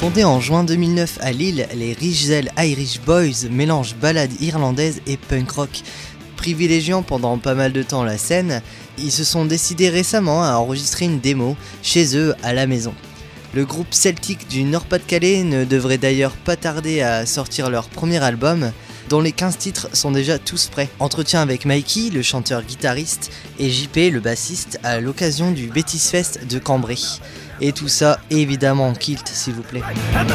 Fondés en juin 2009 à Lille, les Richzel Irish Boys mélangent ballade irlandaise et punk rock. Privilégiant pendant pas mal de temps la scène, ils se sont décidés récemment à enregistrer une démo chez eux à la maison. Le groupe celtique du Nord-Pas-de-Calais ne devrait d'ailleurs pas tarder à sortir leur premier album, dont les 15 titres sont déjà tous prêts. Entretien avec Mikey, le chanteur-guitariste, et JP, le bassiste, à l'occasion du Betis Fest de Cambrai. Et tout ça, évidemment en kilt, s'il vous plaît.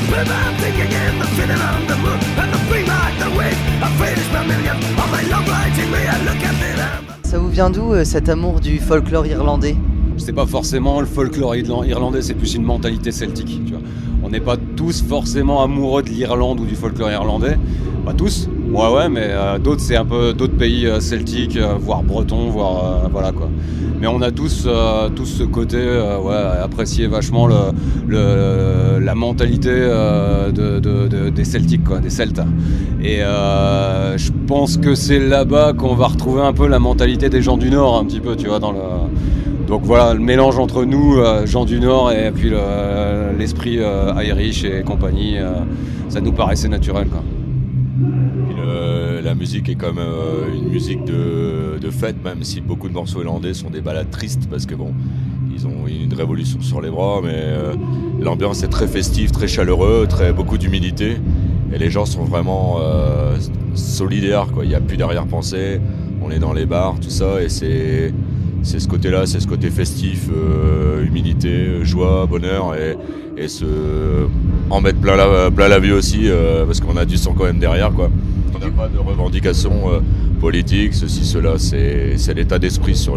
Ça vous vient d'où cet amour du folklore irlandais ? C'est pas forcément le folklore irlandais, c'est plus une mentalité celtique. Tu vois. On n'est pas tous forcément amoureux de l'Irlande ou du folklore irlandais. Pas tous, moi ouais, mais d'autres c'est un peu d'autres pays celtiques, voire bretons, voire voilà quoi. Mais on a tous ce côté, apprécier vachement la mentalité des Celtiques, quoi, des Celtes. Et je pense que c'est là-bas qu'on va retrouver un peu la mentalité des gens du Nord, un petit peu, tu vois, Donc voilà, le mélange entre nous, gens du Nord, et puis l'esprit Irish et compagnie, ça nous paraissait naturel, quoi. La musique est comme une musique de fête, même si beaucoup de morceaux irlandais sont des ballades tristes, parce que bon, ils ont une révolution sur les bras, mais l'ambiance est très festive, très chaleureux, beaucoup d'humilité, et les gens sont vraiment solidaires, quoi. Il n'y a plus d'arrière-pensée, on est dans les bars, tout ça, et c'est ce côté-là, c'est ce côté festif, humilité, joie, bonheur, et se en mettre plein la vie aussi, parce qu'on a du sang quand même derrière, quoi. On n'a pas de revendications politiques, ceci, cela, c'est l'état d'esprit sur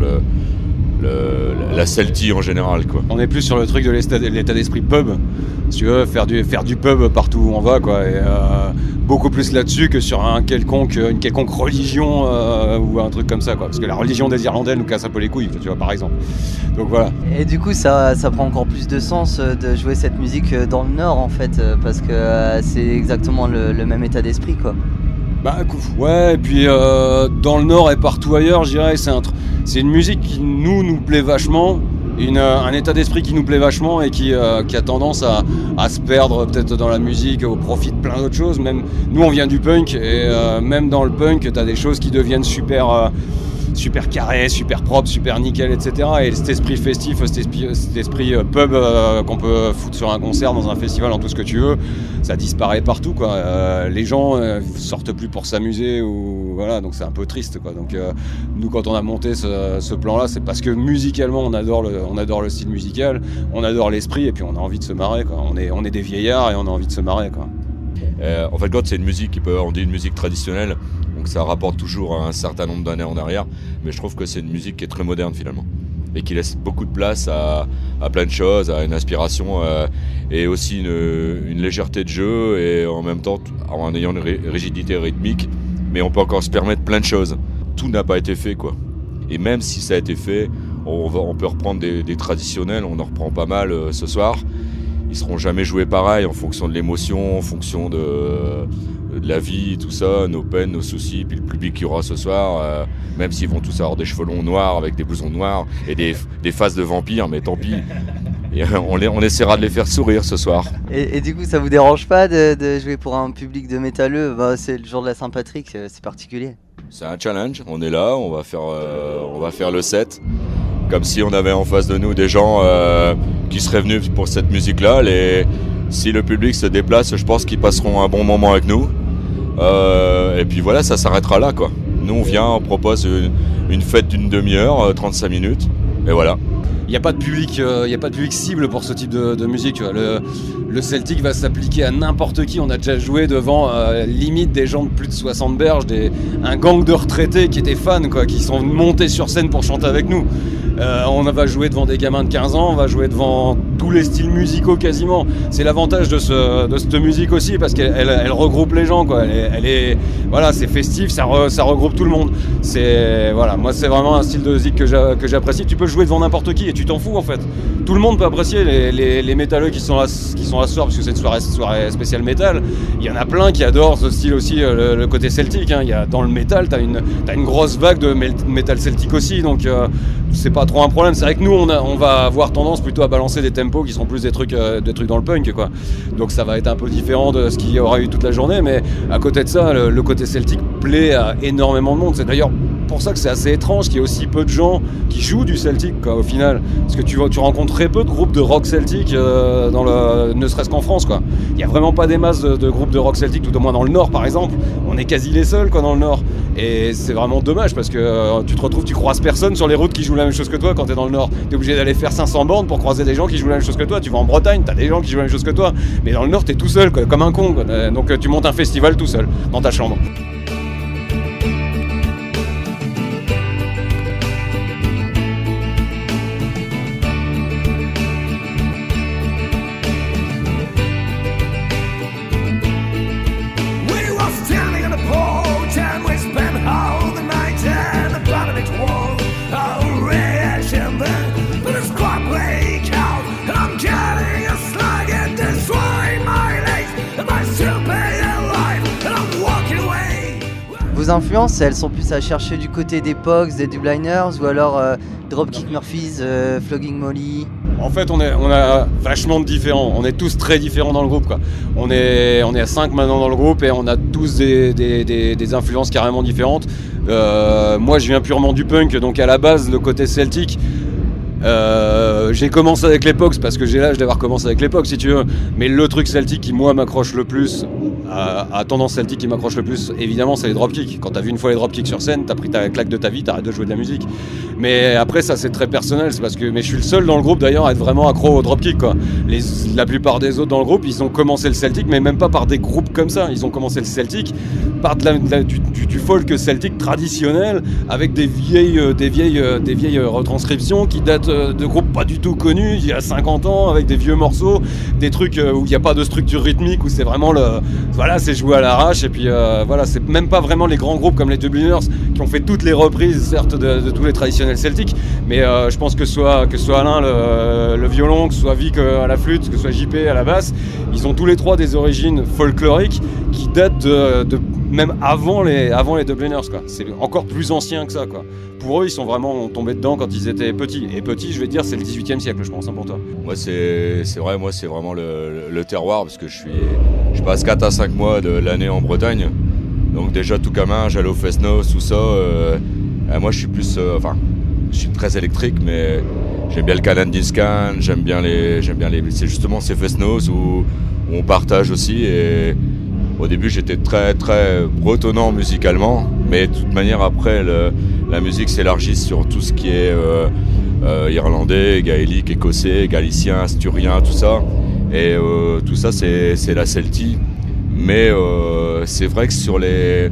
la Celtie en général, quoi. On est plus sur le truc de l'état d'esprit pub, si tu veux, faire du pub partout où on va, quoi, et beaucoup plus là-dessus que sur une quelconque religion ou un truc comme ça, quoi, parce que la religion des Irlandais nous casse un peu les couilles, tu vois, par exemple. Donc voilà. Et du coup, ça prend encore plus de sens de jouer cette musique dans le Nord, en fait, parce que c'est exactement le même état d'esprit, quoi. Bah ouais, et puis dans le Nord et partout ailleurs, je dirais, c'est une musique qui nous plaît vachement, un état d'esprit qui nous plaît vachement et qui a tendance à se perdre peut-être dans la musique au profit de plein d'autres choses. Même nous, on vient du punk, et même dans le punk, t'as des choses qui deviennent super carré, super propre, super nickel, etc. Et cet esprit festif, cet esprit pub qu'on peut foutre sur un concert, dans un festival, en tout ce que tu veux, ça disparaît partout, quoi. Les gens sortent plus pour s'amuser, ou voilà, donc c'est un peu triste, quoi. Donc nous, quand on a monté ce plan-là, c'est parce que musicalement on adore le style musical, on adore l'esprit, et puis on a envie de se marrer, quoi. On est des vieillards et on a envie de se marrer, quoi. En fait, quand c'est une musique on dit une musique traditionnelle, donc ça rapporte toujours un certain nombre d'années en arrière, mais je trouve que c'est une musique qui est très moderne finalement, et qui laisse beaucoup de place à plein de choses, à une inspiration, et aussi une légèreté de jeu, et en même temps en ayant une rigidité rythmique, mais on peut encore se permettre plein de choses. Tout n'a pas été fait, quoi. Et même si ça a été fait, on peut reprendre des traditionnels, on en reprend pas mal ce soir. Ils seront jamais joués pareil, en fonction de l'émotion, en fonction de la vie, tout ça, nos peines, nos soucis, puis le public qu'il y aura ce soir, même s'ils vont tous avoir des cheveux longs noirs avec des blousons noirs et des faces de vampires, mais tant pis. Et on essaiera de les faire sourire ce soir. Et du coup, ça vous dérange pas de jouer pour un public de métalleux ? C'est le jour de la Saint-Patrick, c'est particulier. C'est un challenge, on est là, on va faire le set, comme si on avait en face de nous des gens qui seraient venus pour cette musique-là. Si le public se déplace, je pense qu'ils passeront un bon moment avec nous. Et puis voilà, ça s'arrêtera là, quoi. Nous, on vient, on propose une fête d'une demi-heure, 35 minutes, et voilà. Il n'y a pas de public cible pour ce type de musique. Tu vois. Le Celtic va s'appliquer à n'importe qui. On a déjà joué devant limite des gens de plus de 60 berges, un gang de retraités qui étaient fans, quoi, qui sont montés sur scène pour chanter avec nous. On va jouer devant des gamins de 15 ans, on va jouer devant tous les styles musicaux quasiment. C'est l'avantage de cette musique aussi, parce qu'elle regroupe les gens, quoi. Voilà, c'est festif, ça regroupe tout le monde. Voilà, moi c'est vraiment un style de musique que j'apprécie. Tu peux jouer devant n'importe qui et tu t'en fous, en fait. Tout le monde peut apprécier les métalleux qui sont là ce soir, parce que c'est une soirée spéciale métal. Il y en a plein qui adorent ce style aussi, le côté celtique, hein. Dans le métal, t'as une grosse vague de métal celtique aussi, donc c'est pas trop un problème. C'est vrai que nous on va avoir tendance plutôt à balancer des tempos qui seront plus des trucs dans le punk, quoi. Donc ça va être un peu différent de ce qu'il y aura eu toute la journée, mais à côté de ça, le côté celtique plaît à énormément de monde. C'est d'ailleurs pour ça que c'est assez étrange qu'il y ait aussi peu de gens qui jouent du celtique, quoi, au final, parce que tu rencontres très peu de groupes de rock celtique ne serait-ce qu'en France, quoi. Il y a vraiment pas des masses de groupes de rock celtique, tout au moins dans le Nord par exemple. On est quasi les seuls, quoi, dans le Nord, et c'est vraiment dommage parce que tu croises personne sur les routes qui jouent la même chose que toi. Quand t'es dans le Nord, t'es obligé d'aller faire 500 bornes pour croiser des gens qui jouent la même chose que toi. Tu vas en Bretagne, t'as des gens qui jouent la même chose que toi, mais dans le Nord t'es tout seul, quoi, comme un con, quoi. Donc tu montes un festival tout seul dans ta chambre. Vos influences, elles sont plus à chercher du côté des Pogues, des Dubliners, ou alors Dropkick Murphys, Flogging Molly? En fait, on a vachement de différents. On est tous très différents dans le groupe, quoi. On est à 5 maintenant dans le groupe et on a tous des influences carrément différentes. Moi, je viens purement du punk, donc à la base, le côté celtique. J'ai commencé avec les Pogues parce que j'ai l'âge d'avoir commencé avec les Pogues, si tu veux. Mais le truc celtique qui, moi, m'accroche le plus, à tendance celtique qui m'accroche le plus, évidemment, c'est les dropkicks. Quand t'as vu une fois les dropkicks sur scène, t'as pris ta claque de ta vie, t'arrêtes de jouer de la musique. Mais après, ça, c'est très personnel. C'est parce que, mais je suis le seul dans le groupe d'ailleurs à être vraiment accro au dropkick, quoi. La plupart des autres dans le groupe, ils ont commencé le celtique, mais même pas par des groupes comme ça. Ils ont commencé le celtique par du folk celtique traditionnel, avec des vieilles retranscriptions qui datent de groupes pas du tout connus, il y a 50 ans, avec des vieux morceaux, des trucs où il n'y a pas de structure rythmique, où c'est vraiment c'est joué à l'arrache, et puis voilà, c'est même pas vraiment les grands groupes comme les Dubliners qui ont fait toutes les reprises, certes, de tous les traditionnels celtiques, mais je pense que soit Alain le violon, que ce soit Vic à la flûte, que ce soit JP à la basse, ils ont tous les trois des origines folkloriques qui datent de même avant les Dubliners, quoi. C'est encore plus ancien que ça, quoi. Pour eux, ils sont vraiment tombés dedans quand ils étaient petits. Et petits, je vais te dire, c'est le 18e siècle, je pense, hein, pour toi. Moi, c'est vrai, moi, c'est vraiment le terroir, parce que je passe 4 à 5 mois de l'année en Bretagne. Donc déjà, tout gamin, j'allais au Fest-Noz, tout ça. Moi, je suis plus... je suis très électrique, mais j'aime bien le Canadian Scan, j'aime bien les... C'est justement ces Fest-Noz où on partage aussi, et... Au début, j'étais très très bretonnant musicalement, mais de toute manière, après, la musique s'élargit sur tout ce qui est irlandais, gaélique, écossais, galicien, asturien, tout ça. Et tout ça, c'est la Celtie. Mais c'est vrai que sur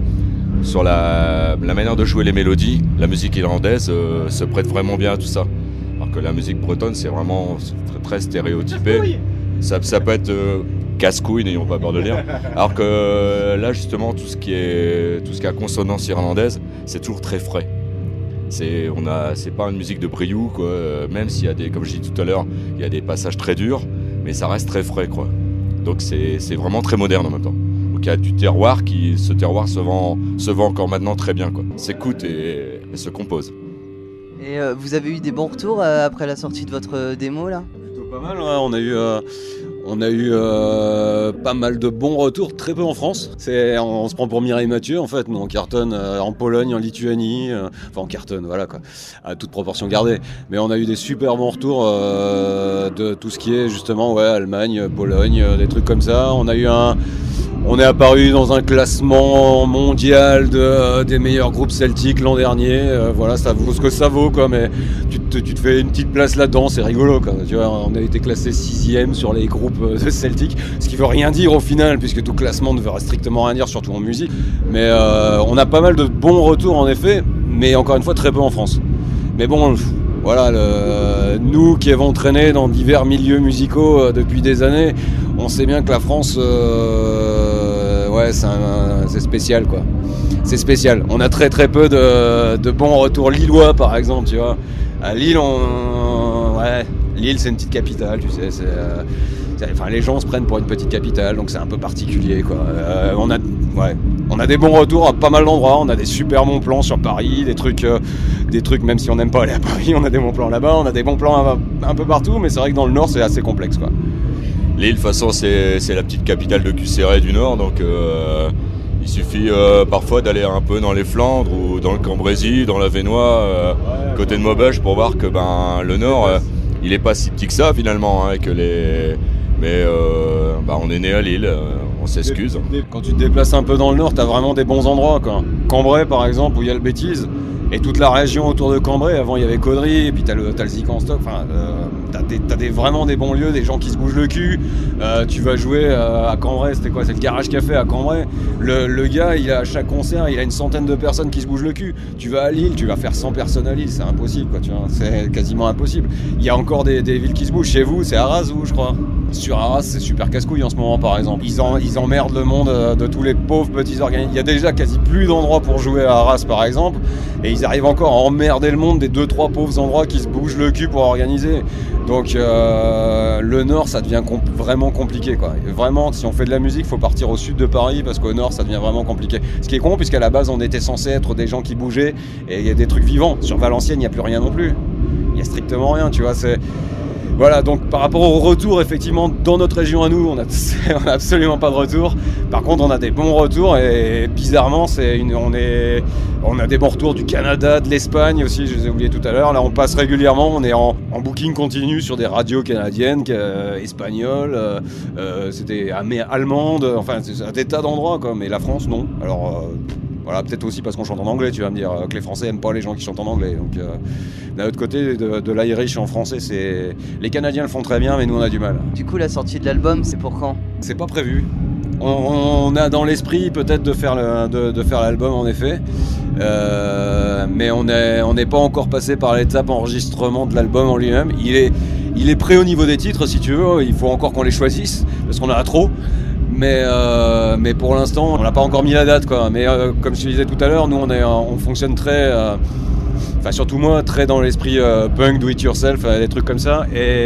la manière de jouer les mélodies, la musique irlandaise se prête vraiment bien à tout ça. Alors que la musique bretonne, c'est vraiment très, très stéréotypé. Ça peut être... casse-couille, n'ayons pas peur de le dire. Alors que là, justement, tout ce qui a consonance irlandaise, c'est toujours très frais. C'est pas une musique de briou, quoi. Même s'il y a comme je dis tout à l'heure, il y a des passages très durs, mais ça reste très frais, quoi. Donc c'est vraiment très moderne en même temps. Donc il y a du terroir ce terroir se vend encore maintenant très bien, quoi. S'écoute et se compose. Et vous avez eu des bons retours après la sortie de votre démo, là? Plutôt pas mal, ouais. On a eu pas mal de bons retours, très peu en France. On se prend pour Mireille Mathieu, en fait, mais on cartonne en Pologne, en Lituanie, enfin on cartonne, voilà, quoi, à toute proportion gardée. Mais on a eu des super bons retours de tout ce qui est justement, ouais, Allemagne, Pologne, des trucs comme ça. On est apparu dans un classement mondial des meilleurs groupes celtiques l'an dernier. Voilà, ça vaut ce que ça vaut, quoi, mais tu te fais une petite place là-dedans, c'est rigolo, quoi. Tu vois, on a été classé 6e sur les groupes de celtiques, ce qui veut rien dire au final, puisque tout classement ne veut strictement rien dire, surtout en musique. Mais on a pas mal de bons retours en effet, mais encore une fois très peu en France. Mais bon, voilà, nous qui avons traîné dans divers milieux musicaux depuis des années, on sait bien que la France, ouais, c'est spécial, quoi. C'est spécial. On a très très peu de bons retours lillois, par exemple, tu vois. À Lille, Lille, c'est une petite capitale, tu sais. Enfin, les gens se prennent pour une petite capitale, donc c'est un peu particulier, quoi. Ouais. On a des bons retours à pas mal d'endroits, on a des super bons plans sur Paris, des trucs même si on n'aime pas aller à Paris, on a des bons plans là-bas, on a des bons plans un peu partout, mais c'est vrai que dans le Nord c'est assez complexe quoi. Lille, de toute façon, c'est la petite capitale de QCR du Nord, donc il suffit parfois d'aller un peu dans les Flandres ou dans le Cambrésis, dans la Vénois, côté de Maubeuge, pour voir que le Nord, il est pas si petit que ça finalement, hein, mais on est né à Lille, on s'excuse. Quand tu te déplaces un peu dans le Nord, t'as vraiment des bons endroits quoi. Cambrai par exemple, où il y a le Bêtise, et toute la région autour de Cambrai. Avant il y avait Caudry, et puis t'as le Zik en stock, enfin t'as vraiment des bons lieux, des gens qui se bougent le cul. Tu vas jouer à Cambrai, c'était quoi? C'est le Garage Café à Cambrai. Le gars, à chaque concert, il a une centaine de personnes qui se bougent le cul. Tu vas à Lille, tu vas faire 100 personnes à Lille, c'est impossible quoi, tu vois, c'est quasiment impossible. Il y a encore des villes qui se bougent. Chez vous, c'est Arras, vous, je crois. Sur Arras, c'est super casse-couille en ce moment par exemple. Ils emmerdent le monde de tous les pauvres petits organismes. Il y a déjà quasi plus d'endroits pour jouer à Arras par exemple, et ils arrivent encore à emmerder le monde des 2-3 pauvres endroits qui se bougent le cul pour organiser. Donc le Nord ça devient vraiment compliqué quoi. Vraiment, si on fait de la musique, faut partir au sud de Paris, parce qu'au Nord ça devient vraiment compliqué. Ce qui est con, puisqu'à la base on était censé être des gens qui bougeaient, et il y a des trucs vivants. Sur Valenciennes il n'y a plus rien non plus. Il n'y a strictement rien, tu vois. Voilà, donc par rapport au retour, effectivement, dans notre région à nous, on a absolument pas de retour. Par contre, on a des bons retours, et bizarrement, on a des bons retours du Canada, de l'Espagne aussi, je les ai oubliés tout à l'heure. Là, on passe régulièrement, on est en booking continu sur des radios canadiennes, espagnoles, c'était allemandes, enfin, c'est des tas d'endroits, quoi. Mais la France, non. Alors... Voilà, peut-être aussi parce qu'on chante en anglais, tu vas me dire que les Français aiment pas les gens qui chantent en anglais. Donc d'un autre côté de l'Irish en français, les Canadiens le font très bien, mais nous on a du mal. Du coup, la sortie de l'album, c'est pour quand? C'est pas prévu. On a dans l'esprit peut-être de faire l'album en effet, mais on n'est pas encore passé par l'étape enregistrement de l'album en lui-même. Il est prêt au niveau des titres si tu veux, il faut encore qu'on les choisisse parce qu'on en a trop. Mais pour l'instant, on n'a pas encore mis la date quoi. Mais comme je te disais tout à l'heure, nous on fonctionne très, enfin surtout moi, très dans l'esprit punk, do it yourself, des trucs comme ça.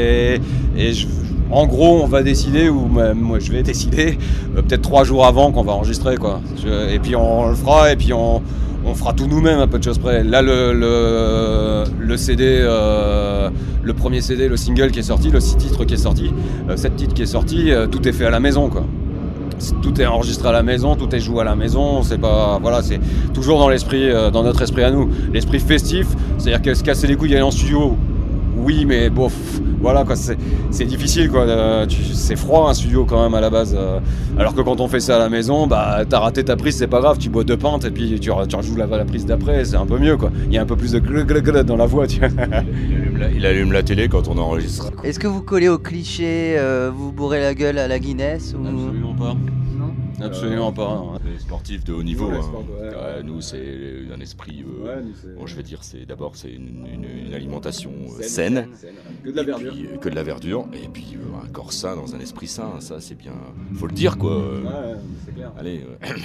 En gros, on va décider, ou même moi je vais décider, peut-être 3 jours avant qu'on va enregistrer quoi. Et puis on le fera, et puis on fera tout nous-mêmes à peu de choses près. Là le CD, le premier CD, le single qui est sorti, le 6 titres qui est sorti, 7 titres qui est sorti, tout est fait à la maison quoi. Tout est enregistré à la maison, tout est joué à la maison, c'est toujours dans l'esprit, dans notre esprit à nous. L'esprit festif, c'est-à-dire que se casser les couilles d'aller en studio, oui, mais bon, voilà quoi, c'est difficile quoi, c'est froid un studio quand même à la base, alors que quand on fait ça à la maison, t'as raté ta prise, c'est pas grave, tu bois 2 pintes et puis tu rejoues la prise d'après, c'est un peu mieux quoi, il y a un peu plus de glug dans la voix, tu vois. Il allume la télé quand on enregistre. Est-ce que vous collez au cliché, vous bourrez la gueule à la Guinness ou... Absolument pas. Non. Absolument pas. Hein. Les sportifs de haut niveau, Nous, hein. Nous c'est un esprit, bon, je vais dire, c'est une alimentation saine, que de la verdure. Que de la verdure, et puis un corps sain dans un esprit sain, ça c'est bien, faut le dire quoi. Ouais, c'est clair. Allez.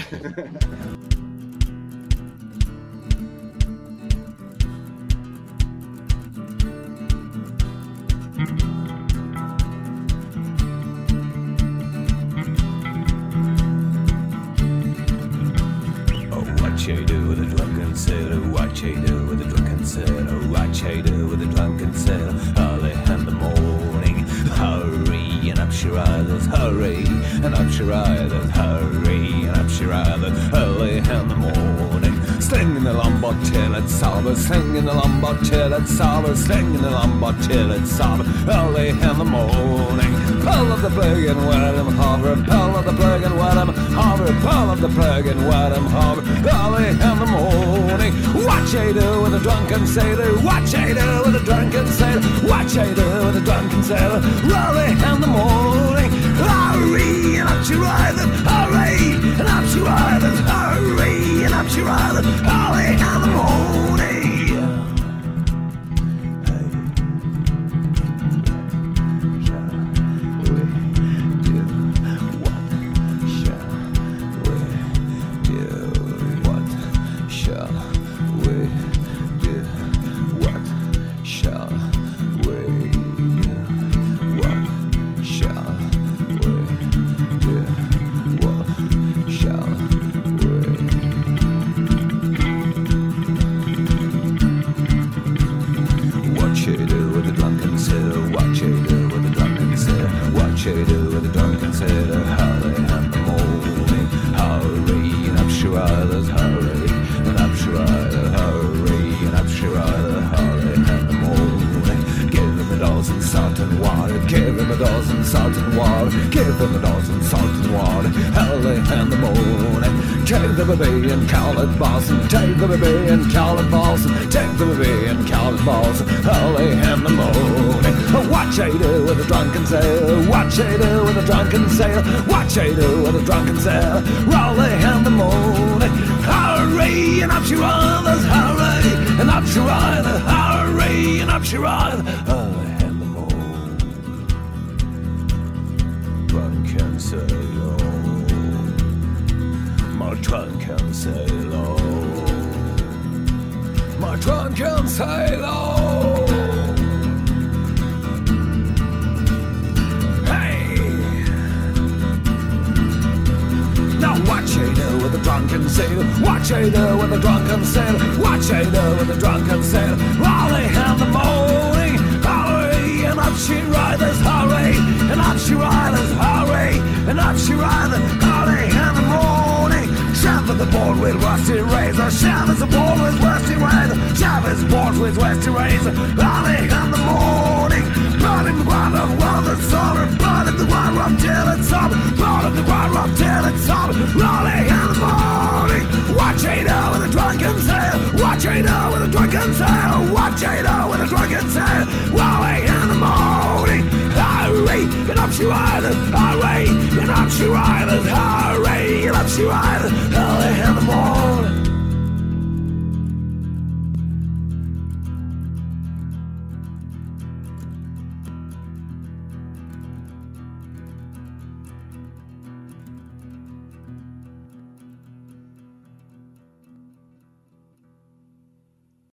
What you do with a drunken sailor? What you do with a drunken sailor? What you do with a drunken sailor? Early in the morning, hurry and up she rideth, hurry and up she rideth, hurry and up she rideth. Early in the morning, slinging the lombard till it's sober, slinging the lombard till it's sober, slinging the lombard till it's sober. Early in the morning, pull of the plug and wet him hover, pull of the plug and wet him hover, pull of the plug and wet him hover. Early in the morning, what you do with a drunken sailor? What you do with a drunken sailor? What you do with a drunken sailor? Early in the morning, hurry and up she rideth, hurry and up she rideth, hurry and up she rideth. Early in the morning. Shall you do with a drunken sailor? Hurry and the morning, hurry and up she riders, hurry and up she riders, hurry and up she riders, hurry and the morning. Give him a dozen salt and water, give him a dozen salt and water, give him a dozen salt and water, hurry and the morning. Take the baby and call it Boston, take the baby and call it Boston, take the baby and call it Boston, early in the morning. What you do with a drunken sailor? What you do with a drunken sailor? What you do with a drunken sailor? Early in the morning. Hurry and up she rides, hurry and up she rides, hurry and up she rides, early in the morning. Drunken sailor, my drunken sailor, my drunken sailor. What you do with a drunken sailor? What you do with a drunken sailor? What you do with a drunken sailor? Early in the morning, hurry and up she riders, hurry and up she riders, hurry and up she riders, early in the morning. Shove the board with rusty razor, shove the board with rusty razor, shove his board with rusty razor, early in the morning. Blood in the ground of while the summer, blood in the ground up till it's summer, blood in the ground up till it's summer, early in the morning. What you do with a drunken sailor? What you do with a drunken sailor? What you do with a drunken sailor? Early in the morning. Hurry and up she rides, hurry and up she rides, hurry and up she rides, early in the morning.